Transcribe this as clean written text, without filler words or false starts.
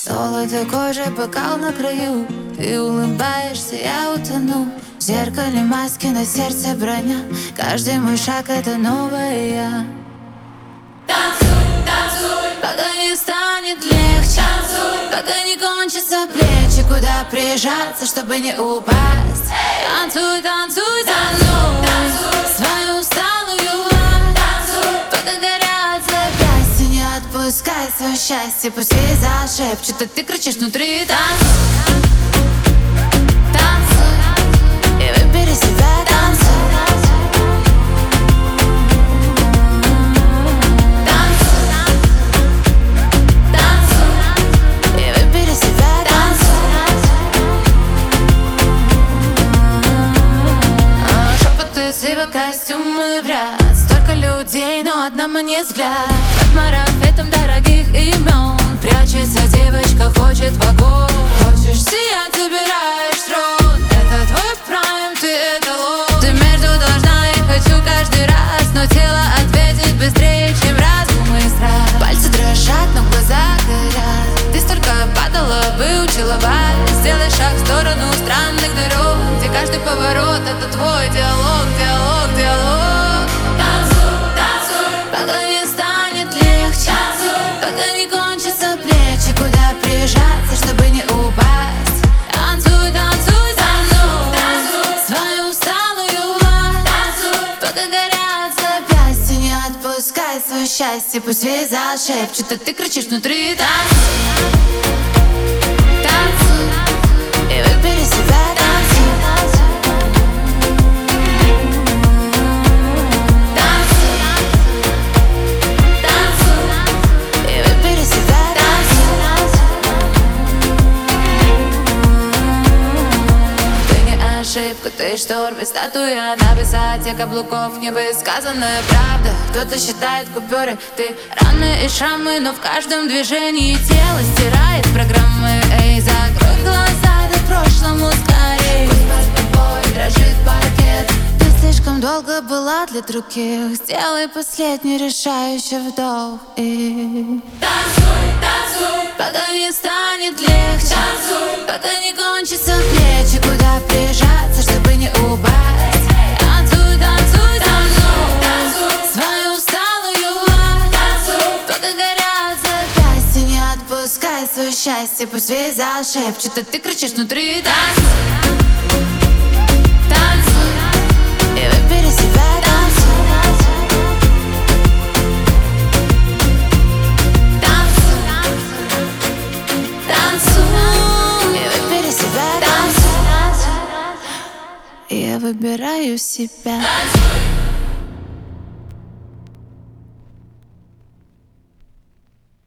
Золото кожи, бокал на краю. Ты улыбаешься, я утону. В зеркале маски, на сердце броня. Каждый мой шаг — это новое я. Танцуй, танцуй, пока не станет легче. танцуй, Пока не кончатся плечи, куда прижаться, чтобы не упасть. Танцуй, танцуй со мной свою усталую ладь. Пока горят запястья, не отпускай свое счастье. Пусть весь зал шепчет, а ты кричишь внутри. Танцуй, танцуй и выбери себя. Танцуй, костюмы в ряд. Столько людей, но одному не взгляд. Под марафетом дорогих имен прячется девочка, хочет в огонь. Хочешь сиять, забираешь трон. Это твой прайм, ты эталон. Ты между должна и хочу каждый раз, но тело ответит быстрее, чем разум и страх. Пальцы дрожат, но глаза горят. Ты столько падала, выучила вальс. Сделай шаг в сторону странных дорог, где каждый поворот — это твой диалог, диалог, диалог. танцуй, танцуй, Пока не станет легче, танцуй, пока не кончатся плечи, куда прижаться, чтобы не упасть. Танцуй, танцуй со мной свою усталую ладь. Пока горят запястья, не отпускай свое счастье. Пусть весь зал шепчет, а ты кричишь внутри. Танцуй, танцуй и выбери себя. Танцуй, ошибка, ты шторм и статуя на высоте каблуков, невысказанная правда. Кто-то считает купюры, ты раны и шрамы, но в каждом движении тело стирает программы. Эй, закрой глаза, да прошлому скорей. Пусть под тобой дрожит паркет. Ты слишком долго была для других. Сделай последний решающий вдох и танцуй, танцуй, пока не станет легче, танцуй, пока не кончатся плечи, куда прижаться, чтобы не упасть. Танцуй, танцуй со мной свою усталую ладь. Пока горят запястья, не отпускай свое счастье. Пусть весь зал шепчет, а ты кричишь внутри. Танцуй, танцуй и выбери себя. Я выбираю себя.